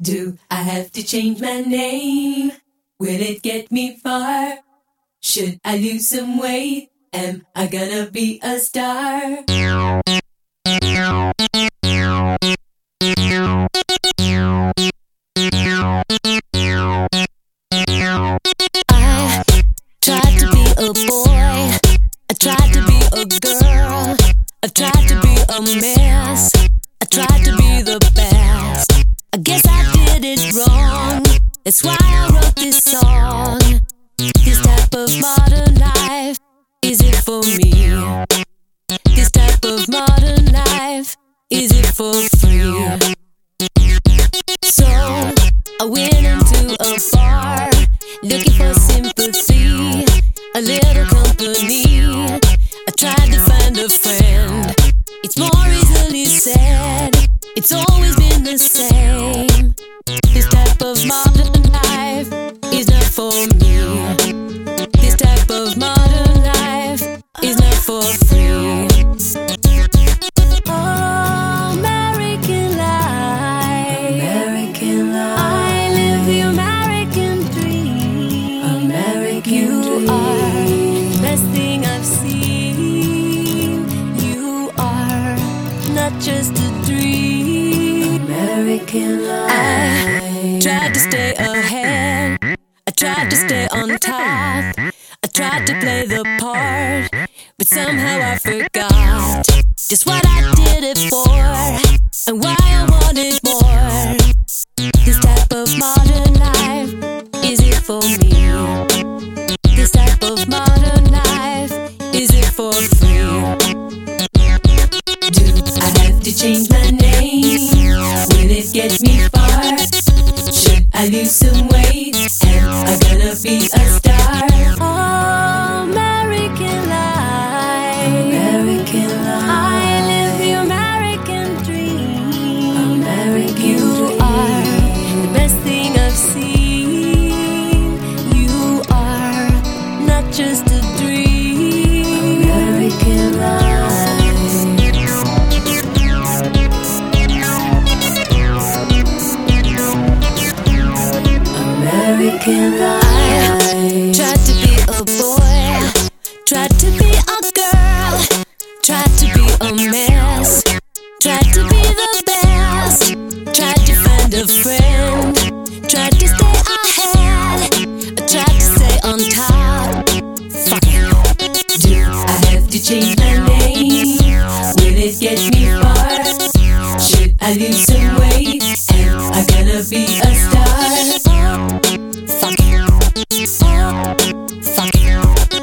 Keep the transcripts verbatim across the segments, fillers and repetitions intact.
Do I have to change my name? Will it get me far? Should I lose some weight? Am I gonna be a star? I tried to be a boy, I tried to be a girl, I tried to be a mess, I tried to be the best. I guess I did it wrong, that's why I wrote this song. This type of modern life, is it for me? This type of modern life, is it for free? So I went into a bar, looking for sympathy, a little company. I tried to find a friend, it's more easily said, it's always been the same. This type of modern life is not for me. This type of modern life is not for free. Oh, American life, American life. I live the American dream. American you dream. are the best thing I've seen. You are not just a dream. American life. I tried to stay ahead, I tried to stay on top, I tried to play the part, but somehow I forgot just what I did it for, and why I wanted more. This type of modern life, is it for me? This type of modern life, is it for free? Do I have to change my name? Will it get me far? Should I lose some weight? Am I gonna be a star? Oh, American life, American life. I live the American dream. American You dream. are the best thing I've seen. You are not just a dream. American life. American life. I tried to be a boy, tried to be a girl, tried to be a mess, tried to be the best, tried to find a friend, tried to stay ahead, tried to stay on top. Fuck it. Do I have to change my name? Will it get me far? Should I lose some weight? Am I gonna be a star? Fuck it. Fuck it.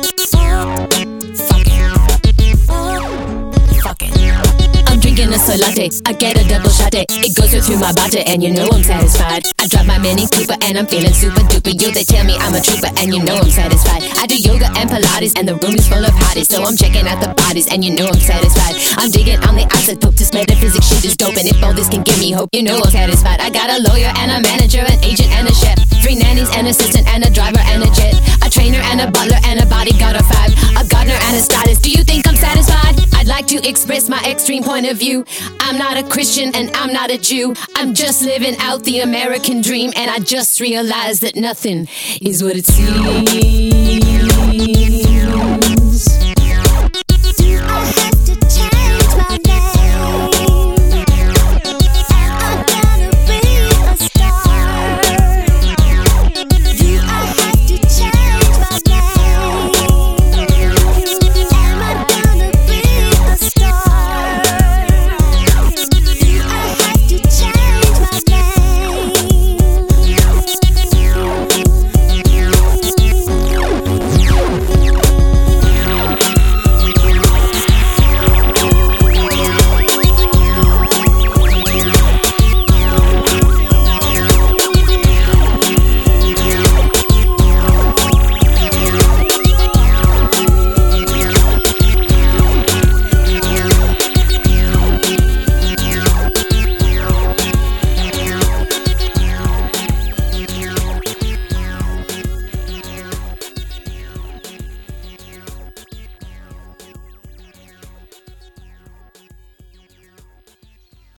Fuck it. Fuck it. I'm drinking a soy latte, I get a double shot it. It goes through my body and you know I'm satisfied. I drive my Mini Cooper and I'm feeling super duper. You they tell me I'm a trooper and you know I'm satisfied. I do yoga and Pilates and the room is full of hotties, so I'm checking out the bodies and you know I'm satisfied. I'm digging on the isotope, this metaphysics shit is dope, and if all this can give me hope, you know I'm satisfied. I got a lawyer and a manager, an agent and a chef, three nannies, an assistant and a driver and a jet, a trainer and a butler and a bodyguard of five, a gardener and a stylist. Do you think I'm satisfied? I'd like to express my extreme point of view. I'm not a Christian and I'm not a Jew. I'm just living out the American dream, and I just realized that nothing is what it seems.